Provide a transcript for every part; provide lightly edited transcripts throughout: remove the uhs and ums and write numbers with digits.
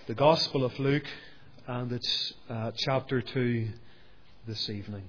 the Gospel of Luke, and it's chapter 2 this evening.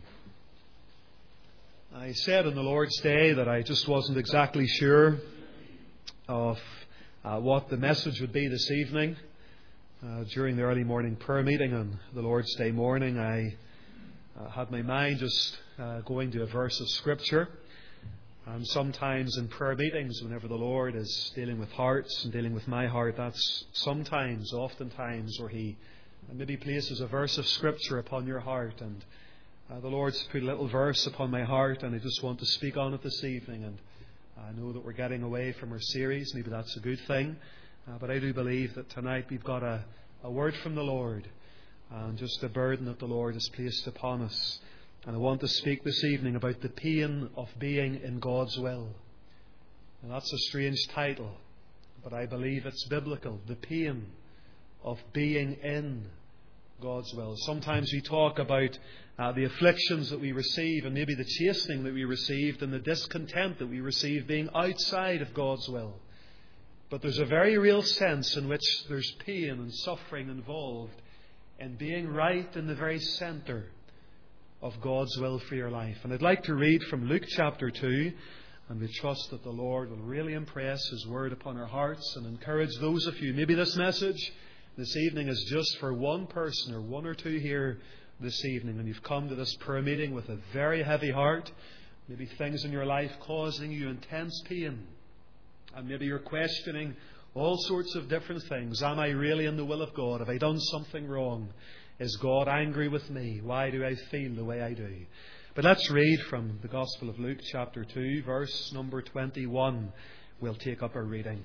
I said on the Lord's Day that I just wasn't exactly sure of what the message would be this evening. During the early morning prayer meeting on the Lord's Day morning, I had my mind just going to a verse of Scripture. And sometimes in prayer meetings, whenever the Lord is dealing with hearts and dealing with my heart, that's oftentimes, where He maybe places a verse of Scripture upon your heart. And the Lord's put a little verse upon my heart, and I just want to speak on it this evening. And I know that we're getting away from our series. Maybe that's a good thing. But I do believe that tonight we've got a word from the Lord, and just a burden that the Lord has placed upon us. And I want to speak this evening about the pain of being in God's will. And that's a strange title, but I believe it's biblical. The pain of being in God's will. Sometimes we talk about the afflictions that we receive, and maybe the chastening that we received, and the discontent that we receive being outside of God's will. But there's a very real sense in which there's pain and suffering involved in being right in the very centre of God's will for your life. And I'd like to read from Luke chapter 2, and we trust that the Lord will really impress His word upon our hearts and encourage those of you. Maybe this message this evening is just for one person or one or two here this evening, and you've come to this prayer meeting with a very heavy heart, maybe things in your life causing you intense pain, and maybe you're questioning all sorts of different things. Am I really in the will of God? Have I done something wrong? Is God angry with me? Why do I feel the way I do? But let's read from the Gospel of Luke chapter 2, verse number 21. We'll take up our reading.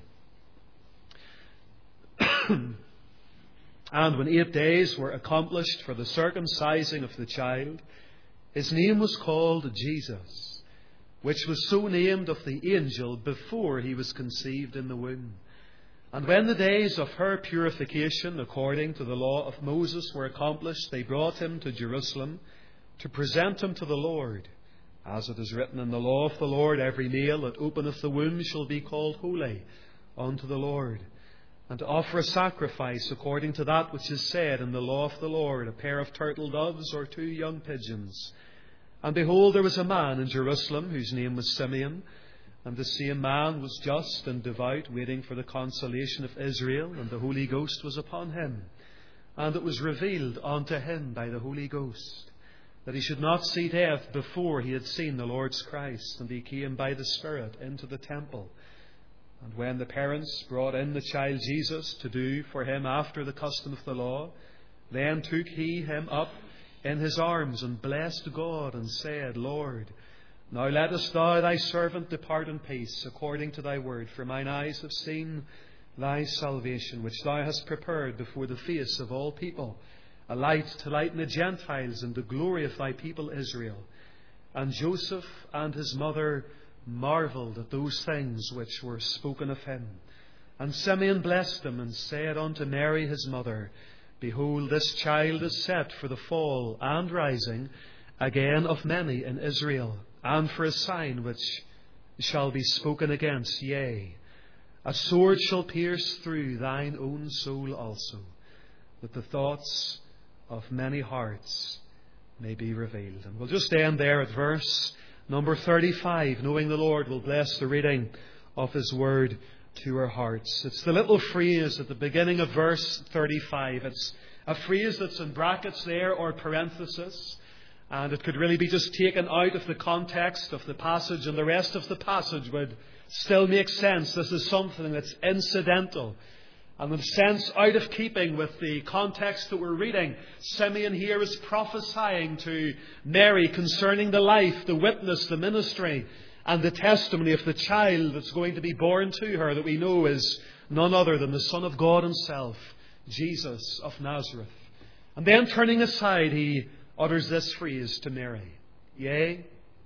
And when 8 days were accomplished for the circumcising of the child, his name was called Jesus, which was so named of the angel before he was conceived in the womb. And when the days of her purification, according to the law of Moses, were accomplished, they brought him to Jerusalem to present him to the Lord. As it is written in the law of the Lord, every male that openeth the womb shall be called holy unto the Lord. And to offer a sacrifice according to that which is said in the law of the Lord, a pair of turtle doves or 2 young pigeons. And behold, there was a man in Jerusalem whose name was Simeon. And the same man was just and devout, waiting for the consolation of Israel, and the Holy Ghost was upon him. And it was revealed unto him by the Holy Ghost that he should not see death before he had seen the Lord's Christ. And he came by the Spirit into the temple. And when the parents brought in the child Jesus to do for him after the custom of the law, then took he him up in his arms and blessed God and said, Lord, now lettest thou thy servant depart in peace, according to thy word. For mine eyes have seen thy salvation, which thou hast prepared before the face of all people, a light to lighten the Gentiles and the glory of thy people Israel. And Joseph and his mother marvelled at those things which were spoken of him. And Simeon blessed them and said unto Mary his mother, Behold, this child is set for the fall and rising again of many in Israel, and for a sign which shall be spoken against, yea, a sword shall pierce through thine own soul also, that the thoughts of many hearts may be revealed. And we'll just end there at verse number 35, knowing the Lord will bless the reading of His word to our hearts. It's the little phrase at the beginning of verse 35. It's a phrase that's in brackets there or parenthesis. And it could really be just taken out of the context of the passage, and the rest of the passage would still make sense. This is something that's incidental and in a sense out of keeping with the context that we're reading. Simeon here is prophesying to Mary concerning the life, the witness, the ministry, and the testimony of the child that's going to be born to her, that we know is none other than the Son of God Himself, Jesus of Nazareth. And then turning aside, he utters this phrase to Mary, Yea,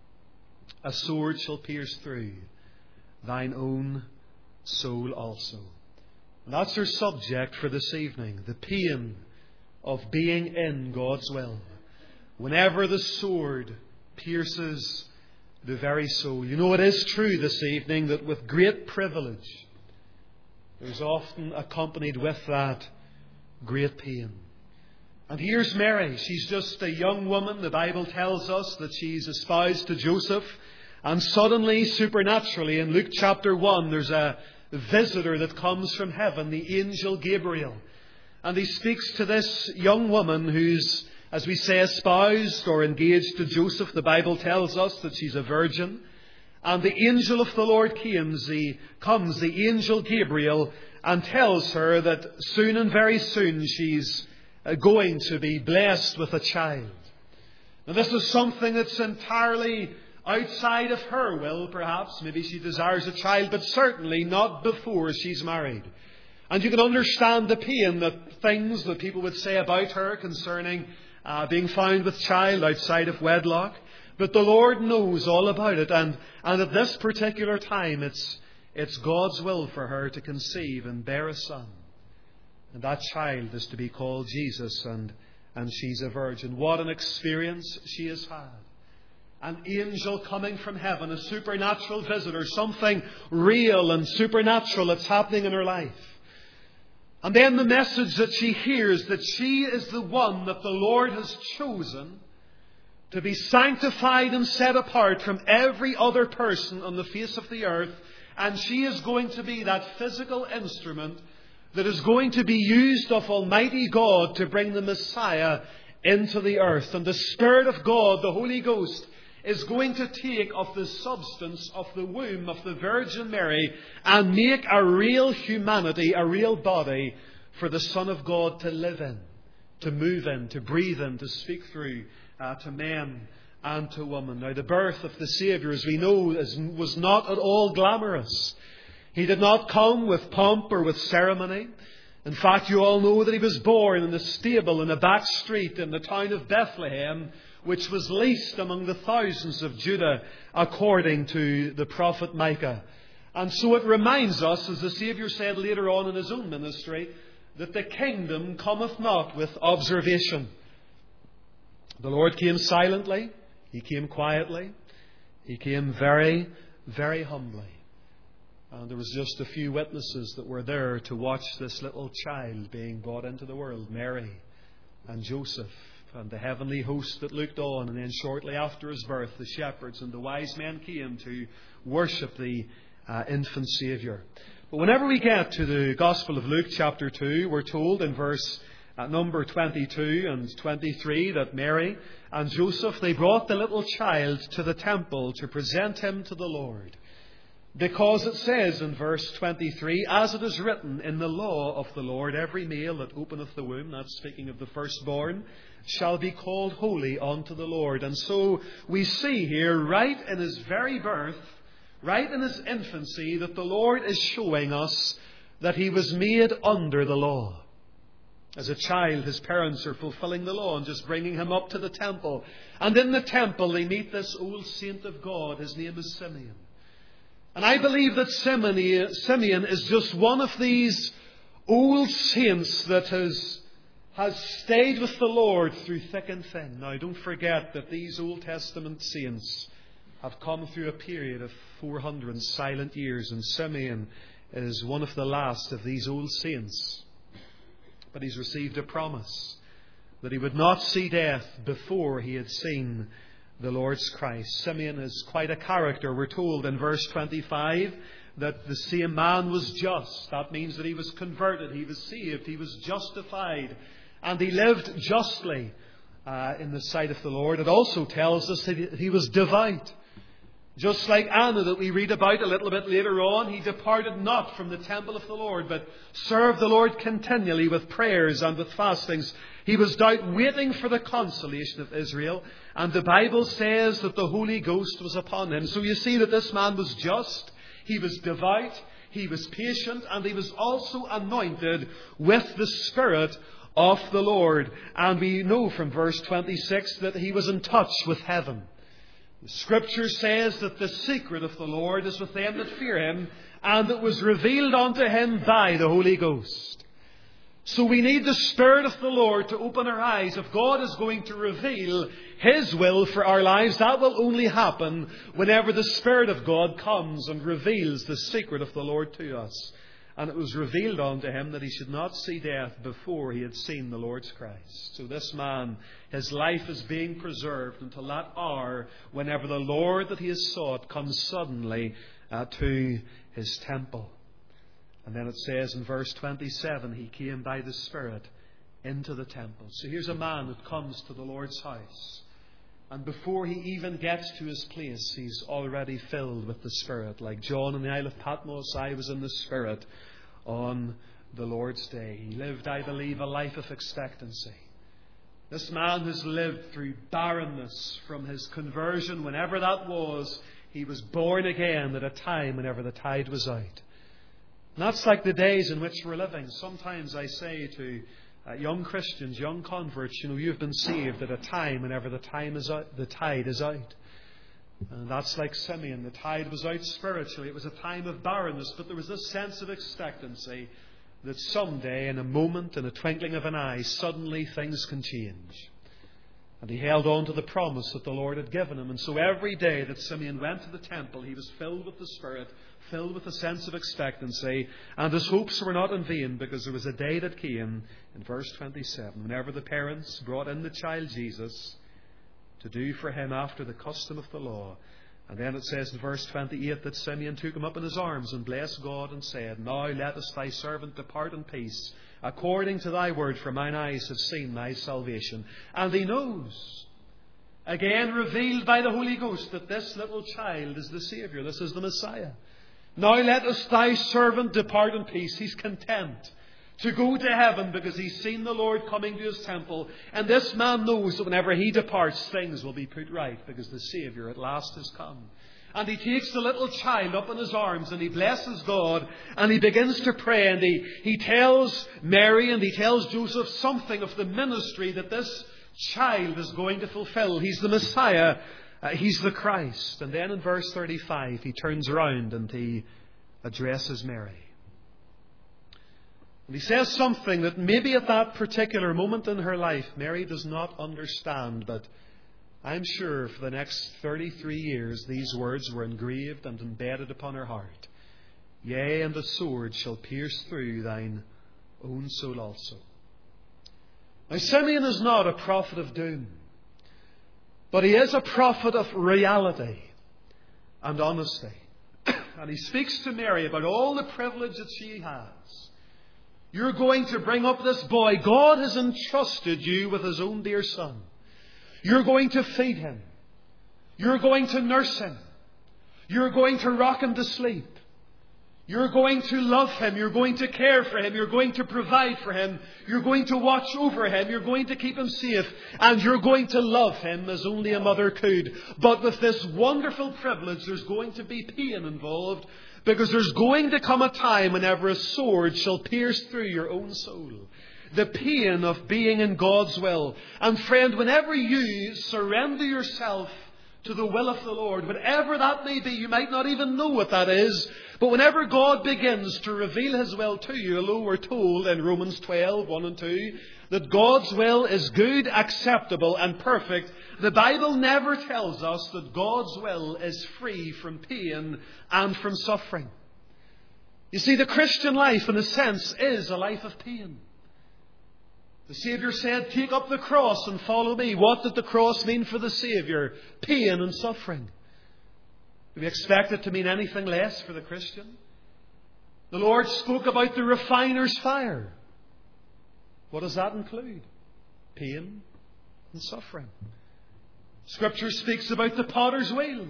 a sword shall pierce through thine own soul also. And that's our subject for this evening, the pain of being in God's will. Whenever the sword pierces the very soul. You know, it is true this evening that with great privilege, there's often accompanied with that great pain. And here's Mary. She's just a young woman. The Bible tells us that she's espoused to Joseph. And suddenly, supernaturally, in Luke chapter 1, there's a visitor that comes from heaven, the angel Gabriel. And he speaks to this young woman who's, as we say, espoused or engaged to Joseph. The Bible tells us that she's a virgin. And the angel of the Lord comes, the angel Gabriel, and tells her that soon and very soon she's going to be blessed with a child. Now this is something that's entirely outside of her will, perhaps. Maybe she desires a child, but certainly not before she's married. And you can understand the pain that things that people would say about her concerning being found with child outside of wedlock. But the Lord knows all about it. And at this particular time, it's God's will for her to conceive and bear a son. And that child is to be called Jesus, and she's a virgin. What an experience she has had. An angel coming from heaven, a supernatural visitor, something real and supernatural that's happening in her life. And then the message that she hears, that she is the one that the Lord has chosen to be sanctified and set apart from every other person on the face of the earth. And she is going to be that physical instrument that is going to be used of Almighty God to bring the Messiah into the earth. And the Spirit of God, the Holy Ghost, is going to take of the substance of the womb of the Virgin Mary and make a real humanity, a real body for the Son of God to live in, to move in, to breathe in, to speak through to men and to women. Now, the birth of the Saviour, as we know, was not at all glamorous. He did not come with pomp or with ceremony. In fact, you all know that he was born in a stable in a back street in the town of Bethlehem, which was least among the thousands of Judah, according to the prophet Micah. And so it reminds us, as the Saviour said later on in his own ministry, that the kingdom cometh not with observation. The Lord came silently. He came quietly. He came very, very humbly. And there was just a few witnesses that were there to watch this little child being brought into the world, Mary and Joseph and the heavenly host that looked on. And then shortly after his birth, the shepherds and the wise men came to worship the infant Saviour. But whenever we get to the Gospel of Luke chapter 2, we're told in verse number 22 and 23 that Mary and Joseph, they brought the little child to the temple to present him to the Lord. Because it says in verse 23, as it is written in the law of the Lord, every male that openeth the womb, that's speaking of the firstborn, shall be called holy unto the Lord. And so we see here, right in his very birth, right in his infancy, that the Lord is showing us that he was made under the law. As a child, his parents are fulfilling the law and just bringing him up to the temple. And in the temple, they meet this old saint of God. His name is Simeon. And I believe that Simeon is just one of these old saints that has stayed with the Lord through thick and thin. Now, don't forget that these Old Testament saints have come through a period of 400 silent years, and Simeon is one of the last of these old saints. But he's received a promise that he would not see death before he had seen the Lord's Christ. Simeon is quite a character. We're told in verse 25 that the same man was just. That means that he was converted, he was saved, he was justified, and he lived justly in the sight of the Lord. It also tells us that he was devout. Just like Anna that we read about a little bit later on, he departed not from the temple of the Lord, but served the Lord continually with prayers and with fastings. He was waiting for the consolation of Israel, and the Bible says that the Holy Ghost was upon him. So you see that this man was just, he was devout, he was patient, and he was also anointed with the Spirit of the Lord. And we know from verse 26 that he was in touch with heaven. The Scripture says that the secret of the Lord is with them that fear him, and it was revealed unto him by the Holy Ghost. So we need the Spirit of the Lord to open our eyes. If God is going to reveal his will for our lives, that will only happen whenever the Spirit of God comes and reveals the secret of the Lord to us. And it was revealed unto him that he should not see death before he had seen the Lord's Christ. So this man, his life is being preserved until that hour whenever the Lord that he has sought comes suddenly to his temple. And then it says in verse 27, he came by the Spirit into the temple. So here's a man that comes to the Lord's house. And before he even gets to his place, he's already filled with the Spirit. Like John in the Isle of Patmos, I was in the Spirit on the Lord's day. He lived, I believe, a life of expectancy. This man has lived through barrenness from his conversion, whenever that was. He was born again at a time whenever the tide was out. And that's like the days in which we're living. Sometimes I say to young Christians, young converts, you've been saved at a time whenever the tide is out. And that's like Simeon. The tide was out spiritually. It was a time of barrenness, but there was this sense of expectancy that someday, in a moment, in a twinkling of an eye, suddenly things can change. And he held on to the promise that the Lord had given him. And so every day that Simeon went to the temple, he was filled with the Spirit, filled with a sense of expectancy. And his hopes were not in vain, because there was a day that came, in verse 27, whenever the parents brought in the child Jesus to do for him after the custom of the law. And then it says in verse 28 that Simeon took him up in his arms and blessed God and said, Now lettest thy servant depart in peace, according to thy word, for mine eyes have seen thy salvation. And he knows, again revealed by the Holy Ghost, that this little child is the Saviour. This is the Messiah. Now lettest thy servant depart in peace. He's content to go to heaven because he's seen the Lord coming to his temple. And this man knows that whenever he departs, things will be put right, because the Saviour at last has come. And he takes the little child up in his arms and he blesses God and he begins to pray, and he tells Mary and he tells Joseph something of the ministry that this child is going to fulfill. He's the Messiah. He's the Christ. And then in verse 35 he turns around and he addresses Mary. And he says something that maybe at that particular moment in her life Mary does not understand, but I'm sure for the next 33 years these words were engraved and embedded upon her heart. Yea, and a sword shall pierce through thine own soul also. Now Simeon is not a prophet of doom, but he is a prophet of reality and honesty. And he speaks to Mary about all the privilege that she has. You're going to bring up this boy. God has entrusted you with his own dear son. You're going to feed him. You're going to nurse him. You're going to rock him to sleep. You're going to love him. You're going to care for him. You're going to provide for him. You're going to watch over him. You're going to keep him safe. And you're going to love him as only a mother could. But with this wonderful privilege, there's going to be pain involved. Because there's going to come a time whenever a sword shall pierce through your own soul. The pain of being in God's will. And friend, whenever you surrender yourself to the will of the Lord, whatever that may be, you might not even know what that is, but whenever God begins to reveal his will to you, although we're told in Romans 12, 1 and 2, that God's will is good, acceptable and perfect, the Bible never tells us that God's will is free from pain and from suffering. You see, the Christian life, in a sense, is a life of pain. The Saviour said, take up the cross and follow me. What did the cross mean for the Saviour? Pain and suffering. Do we expect it to mean anything less for the Christian? The Lord spoke about the refiner's fire. What does that include? Pain and suffering. Scripture speaks about the potter's wheel.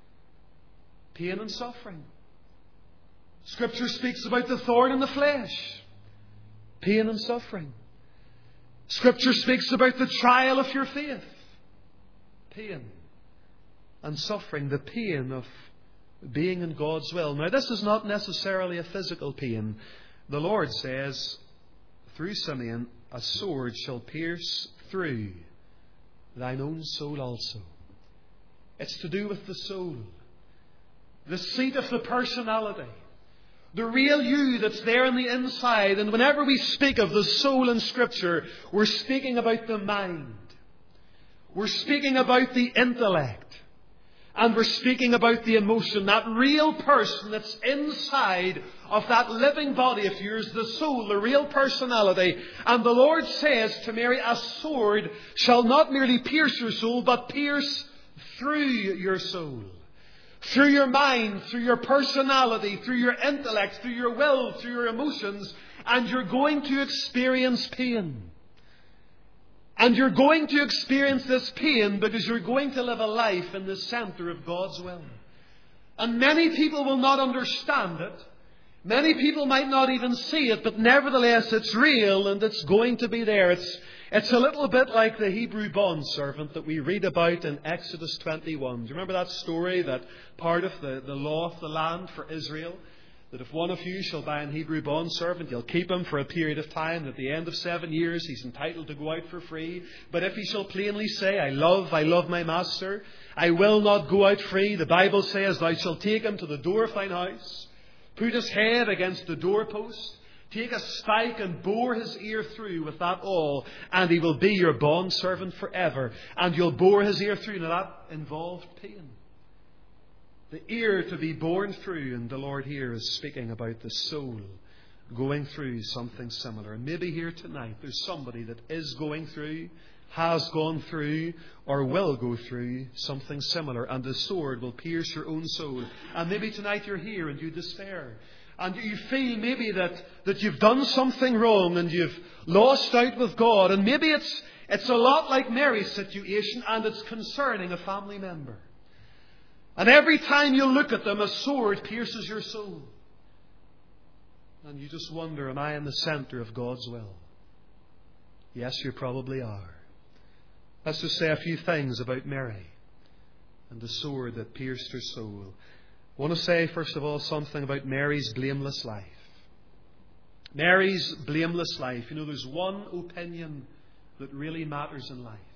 Pain and suffering. Scripture speaks about the thorn in the flesh. Pain and suffering. Scripture speaks about the trial of your faith. Pain and suffering. The pain of being in God's will. Now, this is not necessarily a physical pain. The Lord says, through Simeon, a sword shall pierce through thine own soul also. It's to do with the soul. The seat of the personality. The real you that's there on the inside. And whenever we speak of the soul in Scripture, we're speaking about the mind. We're speaking about the intellect. And we're speaking about the emotion, that real person that's inside of that living body of yours, the soul, the real personality. And the Lord says to Mary, a sword shall not merely pierce your soul, but pierce through your soul. Through your mind, through your personality, through your intellect, through your will, through your emotions. And you're going to experience pain. And you're going to experience this pain because you're going to live a life in the center of God's will. And many people will not understand it. Many people might not even see it, but nevertheless it's real and it's going to be there. It's a little bit like the Hebrew bondservant that we read about in Exodus 21. Do you remember that story, that part of the law of the land for Israel? That if one of you shall buy an Hebrew bondservant, you'll keep him for a period of time. At the end of 7 years, he's entitled to go out for free. But if he shall plainly say, I love my master, I will not go out free. The Bible says, thou shalt take him to the door of thine house, put his head against the doorpost, take a spike and bore his ear through with that awl, and he will be your bondservant forever. And you'll bore his ear through. Now that involved pain. The ear to be born through, and the Lord here is speaking about the soul going through something similar. And maybe here tonight there's somebody that is going through, has gone through, or will go through something similar, and the sword will pierce your own soul. And maybe tonight you're here and you despair. And you feel maybe that you've done something wrong and you've lost out with God. And maybe it's a lot like Mary's situation, and it's concerning a family member. And every time you look at them, a sword pierces your soul. And you just wonder, am I in the center of God's will? Yes, you probably are. Let's just say a few things about Mary and the sword that pierced her soul. I want to say, first of all, something about Mary's blameless life. Mary's blameless life. You know, there's one opinion that really matters in life.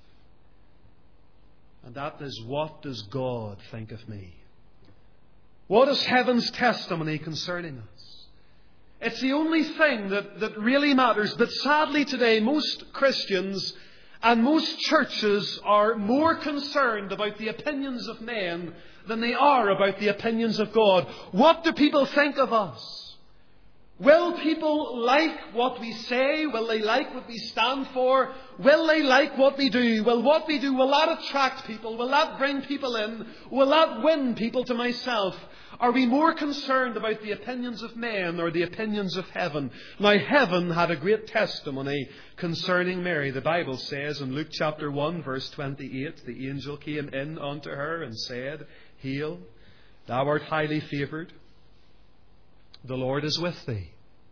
And that is, what does God think of me? What is heaven's testimony concerning us? It's the only thing that really matters. But sadly today, most Christians and most churches are more concerned about the opinions of men than they are about the opinions of God. What do people think of us? Will people like what we say? Will they like what we stand for? Will they like what we do? Will what we do, will that attract people? Will that bring people in? Will that win people to myself? Are we more concerned about the opinions of men or the opinions of heaven? Now, heaven had a great testimony concerning Mary. The Bible says in Luke chapter 1, verse 28, the angel came in unto her and said, Hail, thou art highly favoured. The Lord is with thee.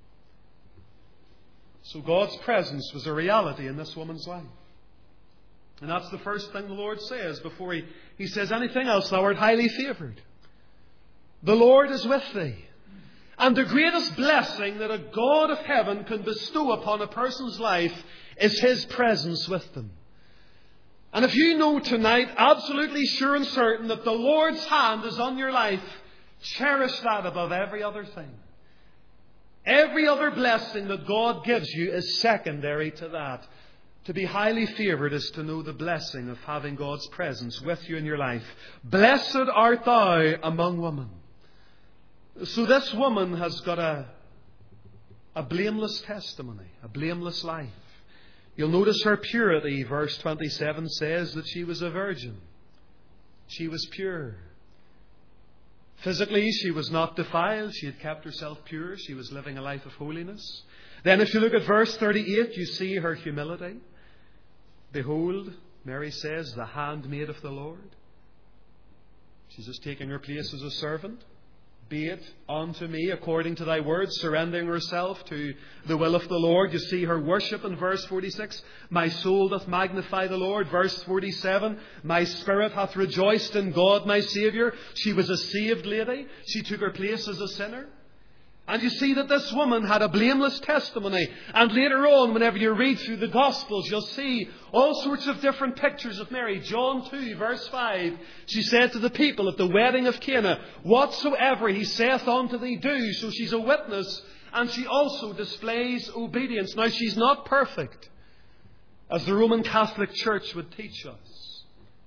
So God's presence was a reality in this woman's life. And that's the first thing the Lord says before He says anything else. Thou art highly favoured. The Lord is with thee. And the greatest blessing that a God of heaven can bestow upon a person's life is His presence with them. And if you know tonight, absolutely sure and certain, that the Lord's hand is on your life, cherish that above every other thing. Every other blessing that God gives you is secondary to that. To be highly favoured is to know the blessing of having God's presence with you in your life. Blessed art thou among women. So this woman has got a blameless testimony, a blameless life. You'll notice her purity. Verse 27 says that she was a virgin. She was pure. Physically, she was not defiled. She had kept herself pure. She was living a life of holiness. Then if you look at verse 38, you see her humility. Behold, Mary says, the handmaid of the Lord. She's just taking her place as a servant. Be it unto me according to thy word, surrendering herself to the will of the Lord. You see her worship in verse 46. My soul doth magnify the Lord. Verse 47. My spirit hath rejoiced in God my Saviour. She was a saved lady. She took her place as a sinner. And you see that this woman had a blameless testimony. And later on, whenever you read through the Gospels, you'll see all sorts of different pictures of Mary. John 2, verse 5, she said to the people at the wedding of Cana, whatsoever he saith unto thee, do. So she's a witness, and she also displays obedience. Now, she's not perfect, as the Roman Catholic Church would teach us.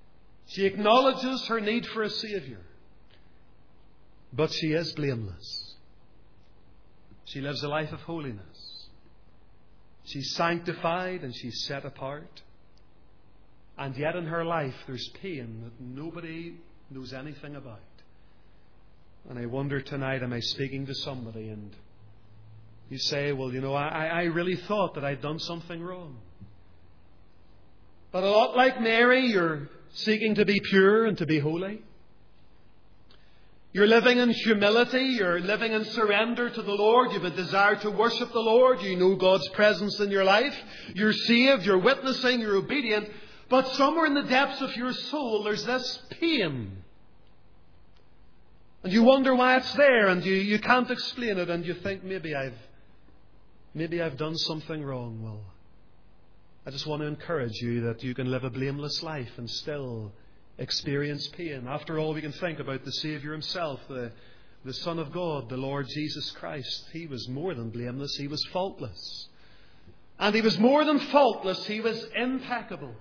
She acknowledges her need for a Saviour. But she is blameless. She lives a life of holiness. She's sanctified and she's set apart. And yet in her life there's pain that nobody knows anything about. And I wonder tonight, am I speaking to somebody and you say, well, I really thought that I'd done something wrong. But a lot like Mary, you're seeking to be pure and to be holy. You're living in humility. You're living in surrender to the Lord. You have a desire to worship the Lord. You know God's presence in your life. You're saved. You're witnessing. You're obedient. But somewhere in the depths of your soul, there's this pain. And you wonder why it's there, and you can't explain it, and you think, maybe I've done something wrong. Well, I just want to encourage you that you can live a blameless life and still experience pain. After all, we can think about the Saviour Himself, the Son of God, the Lord Jesus Christ. He was more than blameless. He was faultless. And He was more than faultless. He was impeccable.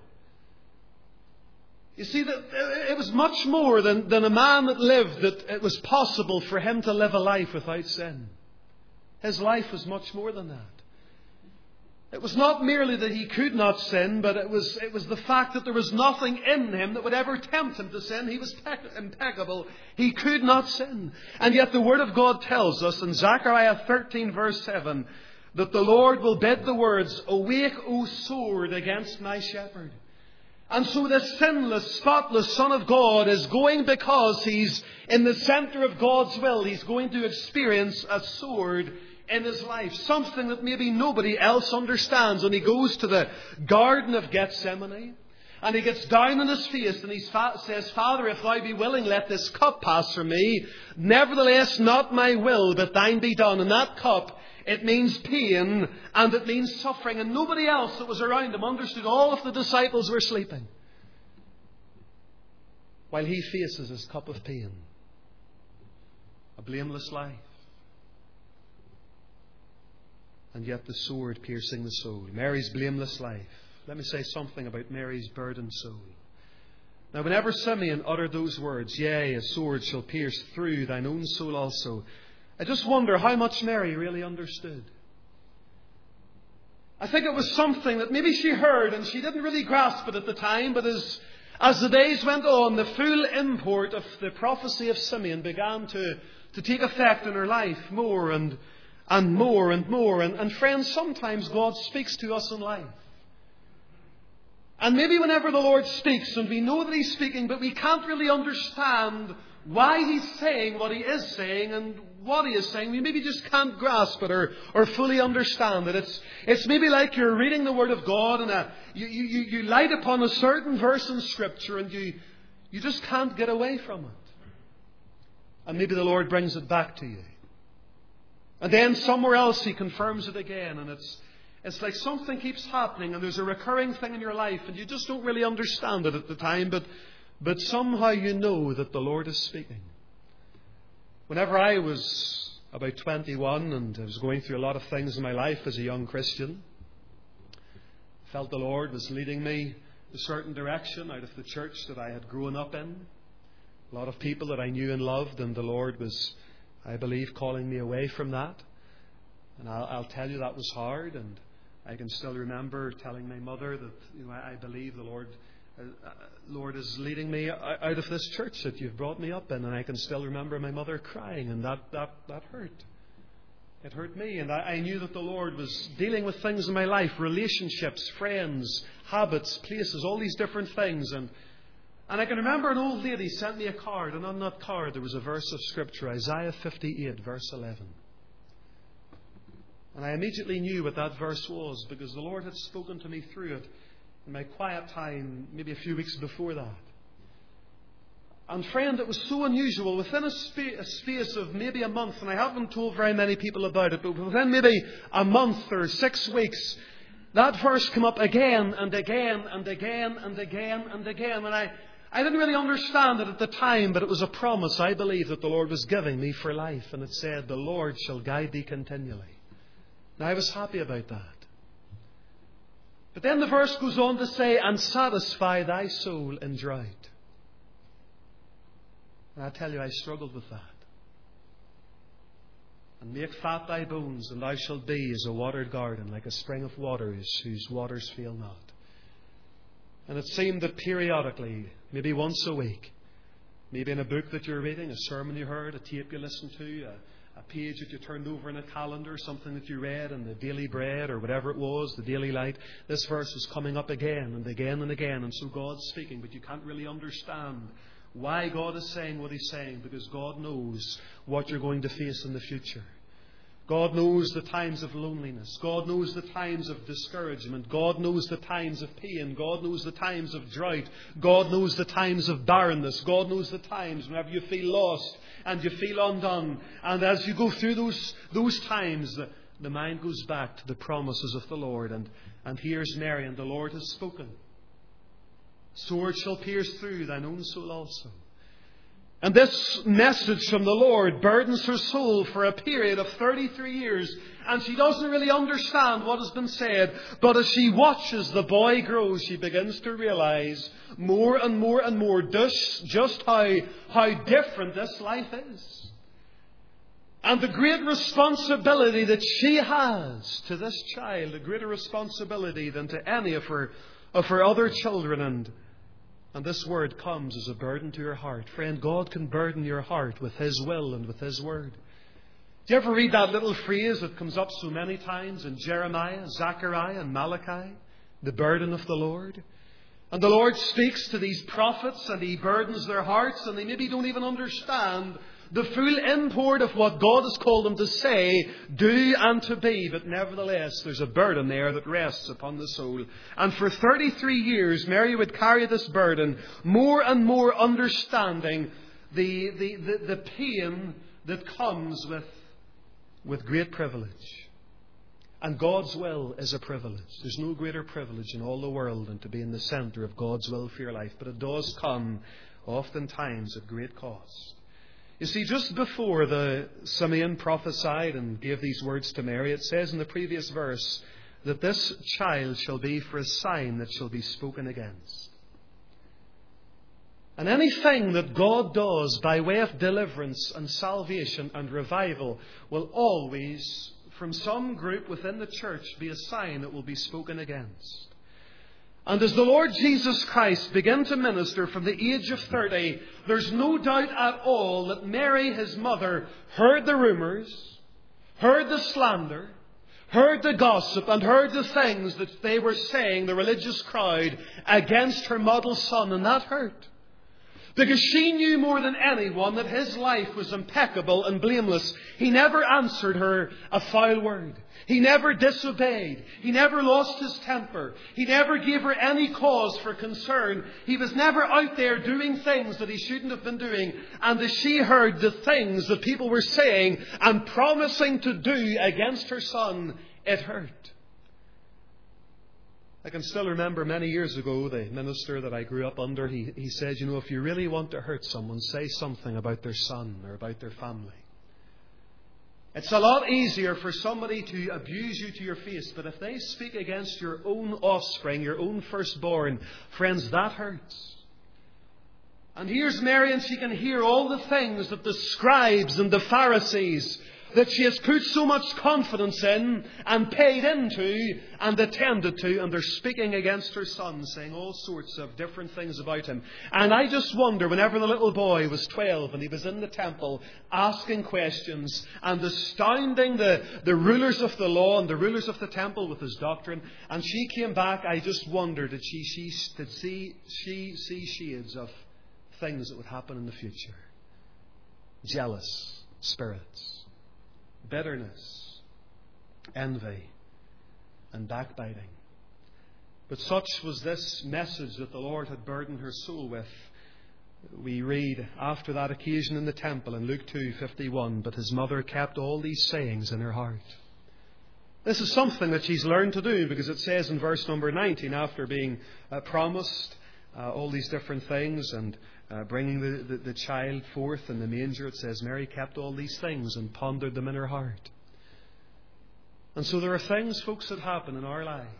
You see, that it was much more than a man that lived, that it was possible for him to live a life without sin. His life was much more than that. It was not merely that he could not sin, but it was the fact that there was nothing in him that would ever tempt him to sin. He was impeccable. He could not sin. And yet the Word of God tells us in Zechariah 13 verse 7 that the Lord will bid the words, "Awake, O sword, against my shepherd." And so this sinless, spotless Son of God is going, because He's in the centre of God's will, He's going to experience a sword in His life. Something that maybe nobody else understands. And He goes to the Garden of Gethsemane. And He gets down on His face and He says, "Father, if Thou be willing, let this cup pass from me. Nevertheless, not my will, but Thine be done." And that cup, it means pain and it means suffering. And nobody else that was around Him understood. All of the disciples were sleeping, while He faces His cup of pain. A blameless life. And yet the sword piercing the soul. Mary's blameless life. Let me say something about Mary's burdened soul. Now, whenever Simeon uttered those words, "Yea, a sword shall pierce through thine own soul also," I just wonder how much Mary really understood. I think it was something that maybe she heard and she didn't really grasp it at the time, but as the days went on, the full import of the prophecy of Simeon began to take effect in her life more and more and more. And friends, sometimes God speaks to us in life. And maybe whenever the Lord speaks, and we know that He's speaking, but we can't really understand why He's saying what He is saying and what He is saying, we maybe just can't grasp it or fully understand it. It's maybe like you're reading the Word of God and you light upon a certain verse in Scripture and you just can't get away from it. And maybe the Lord brings it back to you. And then somewhere else He confirms it again, and it's like something keeps happening and there's a recurring thing in your life and you just don't really understand it at the time, but somehow you know that the Lord is speaking. Whenever I was about 21 and I was going through a lot of things in my life as a young Christian, I felt the Lord was leading me a certain direction out of the church that I had grown up in. A lot of people that I knew and loved, and the Lord was, I believe, calling me away from that. And I'll tell you, that was hard, and I can still remember telling my mother that I believe the Lord is leading me out of this church that you've brought me up in. And I can still remember my mother crying, and that hurt. It hurt me, and I knew that the Lord was dealing with things in my life, relationships, friends, habits, places, all these different things. And I can remember an old lady sent me a card, and on that card there was a verse of Scripture, Isaiah 58 verse 11. And I immediately knew what that verse was, because the Lord had spoken to me through it in my quiet time, maybe a few weeks before that. And friend, it was so unusual. Within a space of maybe a month, and I haven't told very many people about it, but within maybe a month or 6 weeks, that verse came up again and again and again and again and again. And I didn't really understand it at the time, but it was a promise, I believe, that the Lord was giving me for life. And it said, "The Lord shall guide thee continually." Now, I was happy about that. But then the verse goes on to say, "And satisfy thy soul in drought." And I tell you, I struggled with that. And make fat thy bones, and thou shalt be as a watered garden, like a spring of waters, whose waters fail not. And it seemed that periodically, maybe once a week, maybe in a book that you're reading, a sermon you heard, a tape you listened to, a page that you turned over in a calendar, something that you read in the Daily Bread or whatever it was, the Daily Light, this verse is coming up again and again and again. And so God's speaking, but you can't really understand why God is saying what He's saying, because God knows what you're going to face in the future. God knows the times of loneliness. God knows the times of discouragement. God knows the times of pain. God knows the times of drought. God knows the times of barrenness. God knows the times whenever you feel lost and you feel undone. And as you go through those times, the mind goes back to the promises of the Lord. And here's Mary, and the Lord has spoken. Sword shall pierce through thine own soul also. And this message from the Lord burdens her soul for a period of 33 years. And she doesn't really understand what has been said. But as she watches the boy grow, she begins to realize more and more and more just how different this life is. And the great responsibility that she has to this child, a greater responsibility than to any of her other children. And this word comes as a burden to your heart. Friend, God can burden your heart with His will and with His word. Do you ever read that little phrase that comes up so many times in Jeremiah, Zechariah and Malachi? The burden of the Lord. And the Lord speaks to these prophets and He burdens their hearts, and they maybe don't even understand the full import of what God has called them to say, do and to be. But nevertheless, there's a burden there that rests upon the soul. And for 33 years, Mary would carry this burden, more and more understanding the pain that comes with great privilege. And God's will is a privilege. There's no greater privilege in all the world than to be in the centre of God's will for your life. But it does come oftentimes at great cost. You see, just before Simeon prophesied and gave these words to Mary, it says in the previous verse that this child shall be for a sign that shall be spoken against. And anything that God does by way of deliverance and salvation and revival will always, from some group within the church, be a sign that will be spoken against. And as the Lord Jesus Christ began to minister from the age of 30, there's no doubt at all that Mary, His mother, heard the rumours, heard the slander, heard the gossip, and heard the things that they were saying, the religious crowd, against her model son, and that hurt. Because she knew more than anyone that His life was impeccable and blameless. He never answered her a foul word. He never disobeyed. He never lost his temper. He never gave her any cause for concern. He was never out there doing things that he shouldn't have been doing. And as she heard the things that people were saying and promising to do against her son, it hurt. I can still remember many years ago, the minister that I grew up under, he said, you know, if you really want to hurt someone, say something about their son or about their family. It's a lot easier for somebody to abuse you to your face, but if they speak against your own offspring, your own firstborn, friends, that hurts. And here's Mary, and she can hear all the things that the scribes and the Pharisees, that she has put so much confidence in and paid into and attended to, and they're speaking against her son, saying all sorts of different things about him. And I just wonder, whenever the little boy was 12 and he was in the temple asking questions and astounding the rulers of the law and the rulers of the temple with his doctrine, and she came back, I just wondered, did she see shades of things that would happen in the future? Jealous spirits, bitterness, envy, and backbiting. But such was this message that the Lord had burdened her soul with. We read after that occasion in the temple in Luke 2:51, but his mother kept all these sayings in her heart. This is something that she's learned to do, because it says in verse number 19, after being promised all these different things and bringing the child forth in the manger, it says Mary kept all these things and pondered them in her heart. And so there are things, folks, that happen in our lives,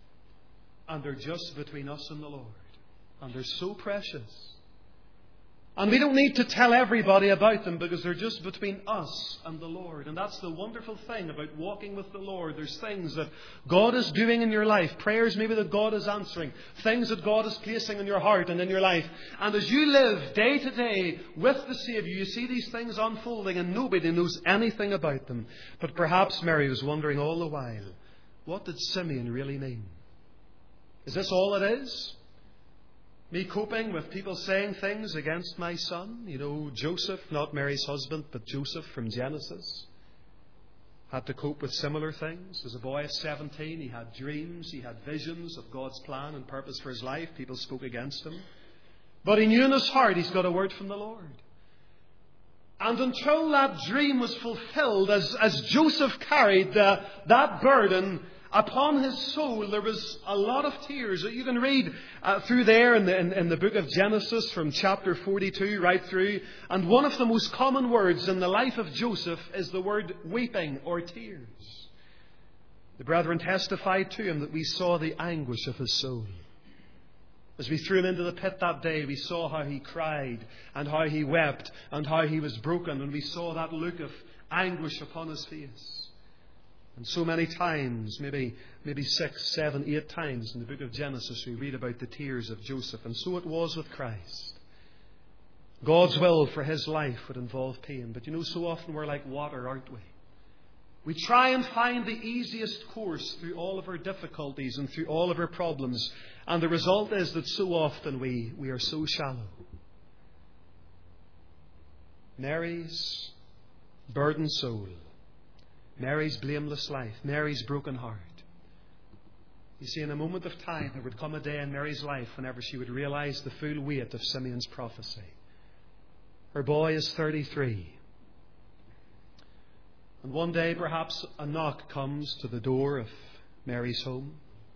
and they're just between us and the Lord, and they're so precious. And we don't need to tell everybody about them because they're just between us and the Lord. And that's the wonderful thing about walking with the Lord. There's things that God is doing in your life. Prayers maybe that God is answering. Things that God is placing in your heart and in your life. And as you live day to day with the Saviour, you see these things unfolding and nobody knows anything about them. But perhaps Mary was wondering all the while, what did Simeon really mean? Is this all it is? Me coping with people saying things against my son? You know, Joseph, not Mary's husband, but Joseph from Genesis, had to cope with similar things. As a boy of 17, he had dreams, he had visions of God's plan and purpose for his life. People spoke against him. But he knew in his heart he's got a word from the Lord. And until that dream was fulfilled, as Joseph carried that burden upon his soul, there was a lot of tears. You can read through there in the book of Genesis from chapter 42 right through. And one of the most common words in the life of Joseph is the word weeping or tears. The brethren testified to him that we saw the anguish of his soul. As we threw him into the pit that day, we saw how he cried and how he wept and how he was broken. And we saw that look of anguish upon his face. And so many times, maybe 6, 7, 8 times in the book of Genesis, we read about the tears of Joseph. And so it was with Christ. God's will for his life would involve pain. But you know, so often we're like water, aren't we? We try and find the easiest course through all of our difficulties and through all of our problems. And the result is that so often we are so shallow. Mary's burdened soul. Mary's blameless life, Mary's broken heart. You see, in a moment of time, there would come a day in Mary's life whenever she would realize the full weight of Simeon's prophecy. Her boy is 33. And one day, perhaps, a knock comes to the door of Mary's home.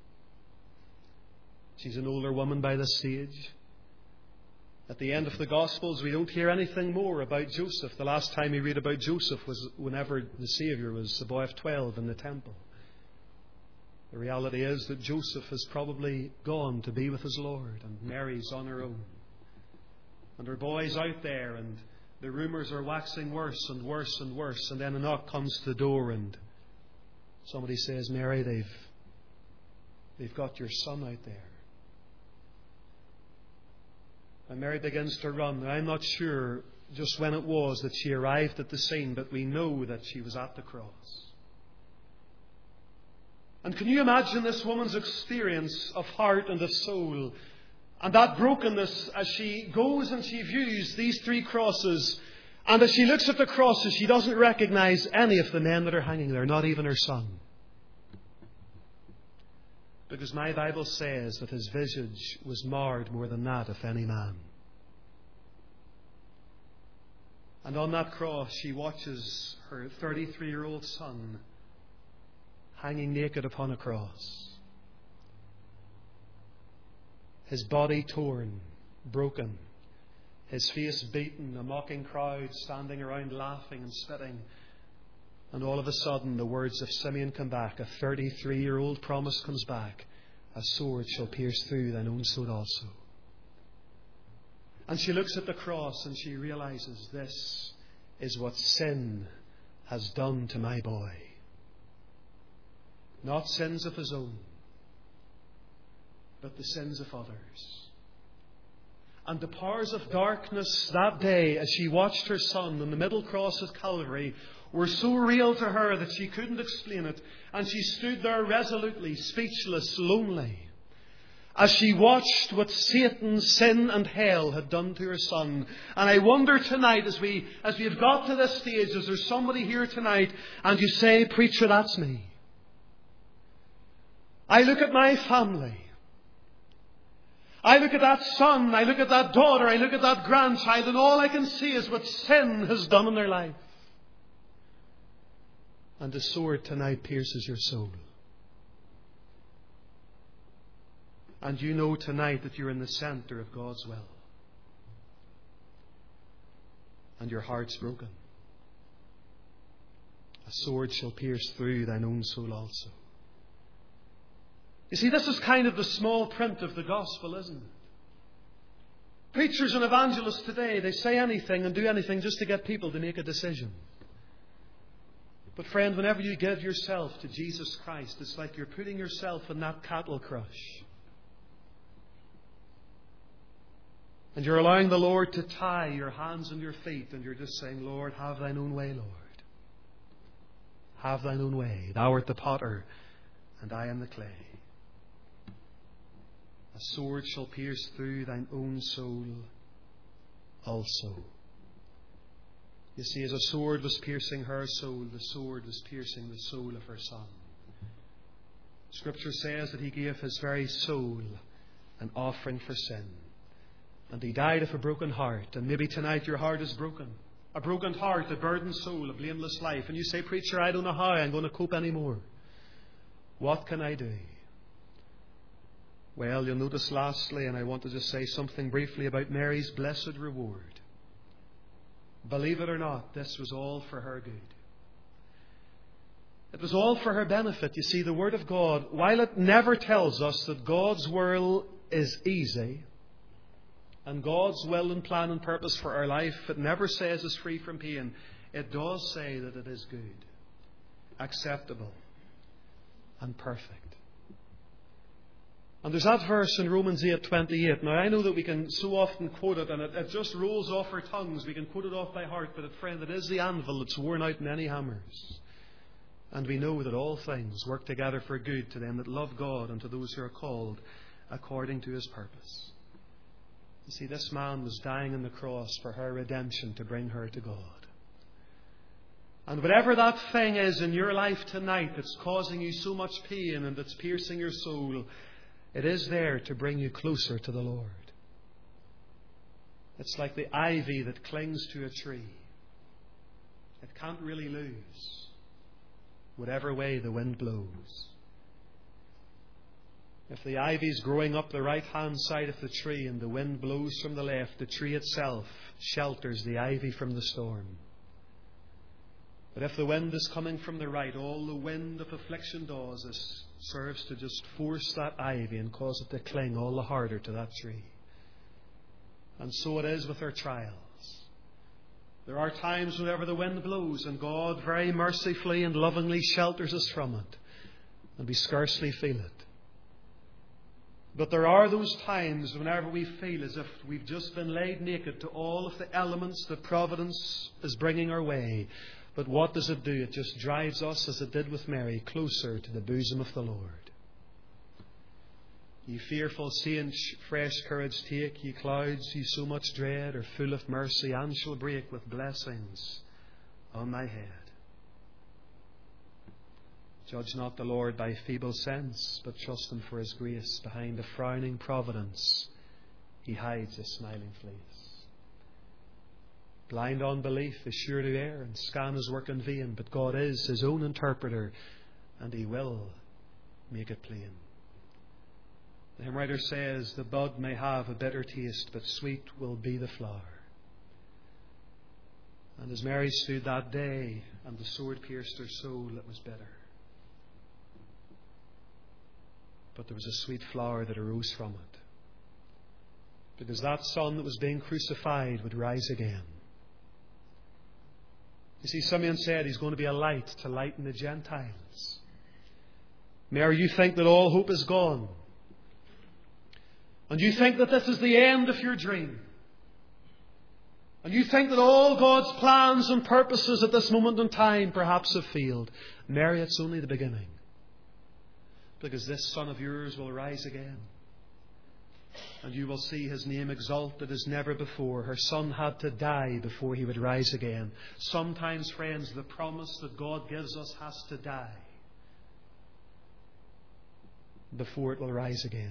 She's an older woman by this stage. At the end of the Gospels, we don't hear anything more about Joseph. The last time we read about Joseph was whenever the Saviour was a boy of 12 in the temple. The reality is that Joseph has probably gone to be with his Lord, and Mary's on her own. And her boy's out there, and the rumours are waxing worse and worse and worse. And then a knock comes to the door, and somebody says, Mary, they've got your son out there. And Mary begins to run. And I'm not sure just when it was that she arrived at the scene, but we know that she was at the cross. And can you imagine this woman's experience of heart and of soul and that brokenness as she goes and she views these 3 crosses, and as she looks at the crosses, she doesn't recognize any of the men that are hanging there, not even her son. Because my Bible says that his visage was marred more than that of any man. And on that cross she watches her 33-year-old son hanging naked upon a cross. His body torn, broken, his face beaten, a mocking crowd standing around laughing and spitting. And all of a sudden the words of Simeon come back. A 33-year-old promise comes back. A sword shall pierce through thine own soul also. And she looks at the cross and she realizes, this is what sin has done to my boy. Not sins of his own, but the sins of others. And the powers of darkness that day, as she watched her son on the middle cross at Calvary, were so real to her that she couldn't explain it. And she stood there resolutely, speechless, lonely, as she watched what Satan, sin and hell had done to her son. And I wonder tonight, as we have got to this stage, is there somebody here tonight and you say, preacher, that's me. I look at my family. I look at that son, I look at that daughter, I look at that grandchild, and all I can see is what sin has done in their life. And the sword tonight pierces your soul. And you know tonight that you're in the center of God's will. And your heart's broken. A sword shall pierce through thine own soul also. You see, this is kind of the small print of the gospel, isn't it? Preachers and evangelists today, they say anything and do anything just to get people to make a decision. But friend, whenever you give yourself to Jesus Christ, it's like you're putting yourself in that cattle crush. And you're allowing the Lord to tie your hands and your feet, and you're just saying, Lord, have thine own way, Lord. Have thine own way. Thou art the potter, and I am the clay. A sword shall pierce through thine own soul also. You see, as a sword was piercing her soul, the sword was piercing the soul of her Son. Scripture says that He gave His very soul an offering for sin. And He died of a broken heart. And maybe tonight your heart is broken. A broken heart, a burdened soul, a blameless life. And you say, preacher, I don't know how I'm going to cope anymore. What can I do? Well, you'll notice lastly, and I want to just say something briefly about Mary's blessed reward. Believe it or not, this was all for her good. It was all for her benefit. You see, the Word of God, while it never tells us that God's will is easy, and God's will and plan and purpose for our life, it never says it's free from pain. It does say that it is good, acceptable, and perfect. And there's that verse in Romans 8:28. Now, I know that we can so often quote it, and it just rolls off our tongues. We can quote it off by heart, but friend, it is the anvil that's worn out many hammers. And we know that all things work together for good to them that love God and to those who are called according to His purpose. You see, this man was dying on the cross for her redemption to bring her to God. And whatever that thing is in your life tonight that's causing you so much pain and that's piercing your soul, it is there to bring you closer to the Lord. It's like the ivy that clings to a tree. It can't really lose whatever way the wind blows. If the ivy is growing up the right-hand side of the tree and the wind blows from the left, the tree itself shelters the ivy from the storm. But if the wind is coming from the right, all the wind of affliction does is serves to just force that ivy and cause it to cling all the harder to that tree. And so it is with our trials. There are times whenever the wind blows and God very mercifully and lovingly shelters us from it, and we scarcely feel it. But there are those times whenever we feel as if we've just been laid naked to all of the elements that providence is bringing our way. But what does it do? It just drives us, as it did with Mary, closer to the bosom of the Lord. Ye fearful saints, fresh courage take. Ye clouds, ye so much dread, are full of mercy, and shall break with blessings on thy head. Judge not the Lord by feeble sense, but trust Him for His grace. Behind a frowning providence, He hides His smiling face. Blind unbelief is sure to err and scan His work in vain, but God is His own interpreter, and He will make it plain. The hymn writer says, the bud may have a bitter taste, but sweet will be the flower. And as Mary stood that day, and the sword pierced her soul, it was bitter. But there was a sweet flower that arose from it. Because that Son that was being crucified would rise again. You see, Simeon said He's going to be a light to lighten the Gentiles. Mary, you think that all hope is gone. And you think that this is the end of your dream. And you think that all God's plans and purposes at this moment in time perhaps have failed. Mary, it's only the beginning. Because this Son of yours will rise again. And you will see His name exalted as never before. Her Son had to die before He would rise again. Sometimes, friends, the promise that God gives us has to die before it will rise again.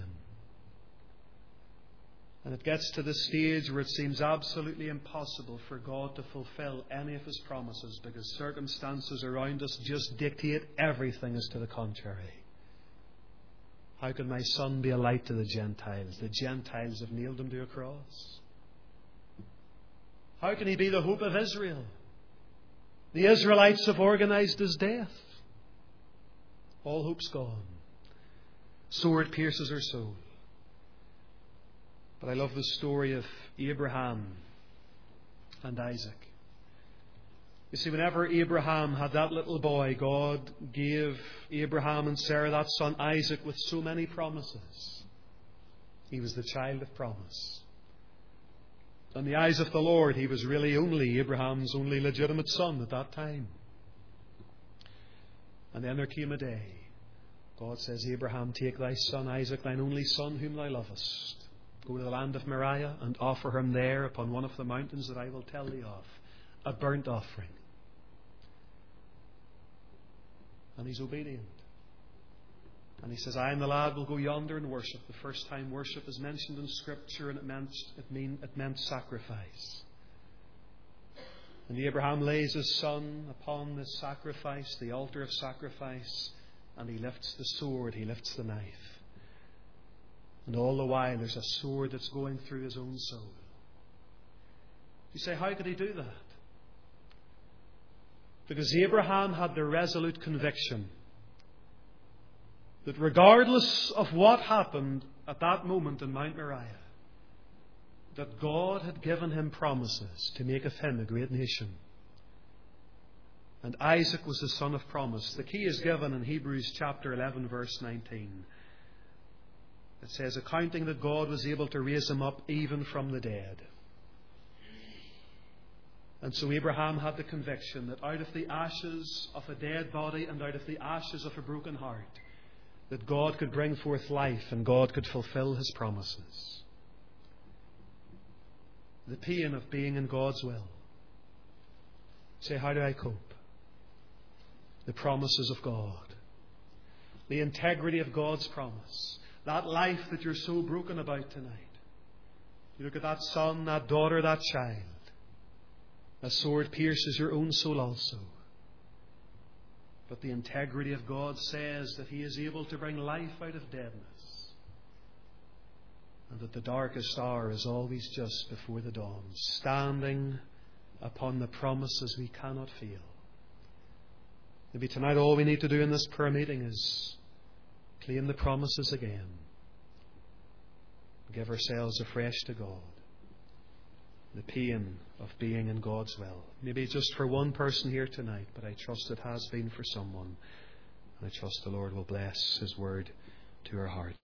And it gets to the stage where it seems absolutely impossible for God to fulfill any of His promises because circumstances around us just dictate everything as to the contrary. How can my Son be a light to the Gentiles? The Gentiles have nailed Him to a cross. How can He be the hope of Israel? The Israelites have organized His death. All hope's gone. Sword pierces her soul. But I love the story of Abraham and Isaac. You see, whenever Abraham had that little boy, God gave Abraham and Sarah that son Isaac with so many promises. He was the child of promise. In the eyes of the Lord, he was really only Abraham's only legitimate son at that time. And then there came a day. God says, Abraham, take thy son Isaac, thine only son whom thou lovest. Go to the land of Moriah and offer him there upon one of the mountains that I will tell thee of, a burnt offering. And he's obedient. And he says, I and the lad will go yonder and worship. The first time worship is mentioned in Scripture, and it meant sacrifice. And Abraham lays his son upon the sacrifice, the altar of sacrifice, and he lifts the sword, he lifts the knife. And all the while there's a sword that's going through his own soul. You say, how could he do that? Because Abraham had the resolute conviction that regardless of what happened at that moment in Mount Moriah, that God had given him promises to make of him a great nation. And Isaac was the son of promise. The key is given in Hebrews chapter 11, verse 19. It says, accounting that God was able to raise him up even from the dead. And so Abraham had the conviction that out of the ashes of a dead body and out of the ashes of a broken heart, that God could bring forth life and God could fulfill his promises. The pain of being in God's will. Say, how do I cope? The promises of God. The integrity of God's promise. That life that you're so broken about tonight. You look at that son, that daughter, that child. A sword pierces your own soul also. But the integrity of God says that He is able to bring life out of deadness. And that the darkest hour is always just before the dawn, standing upon the promises we cannot feel. Maybe tonight all we need to do in this prayer meeting is claim the promises again. Give ourselves afresh to God. The pain of being in God's will. Maybe just for one person here tonight, but I trust it has been for someone. And I trust the Lord will bless His word to our heart.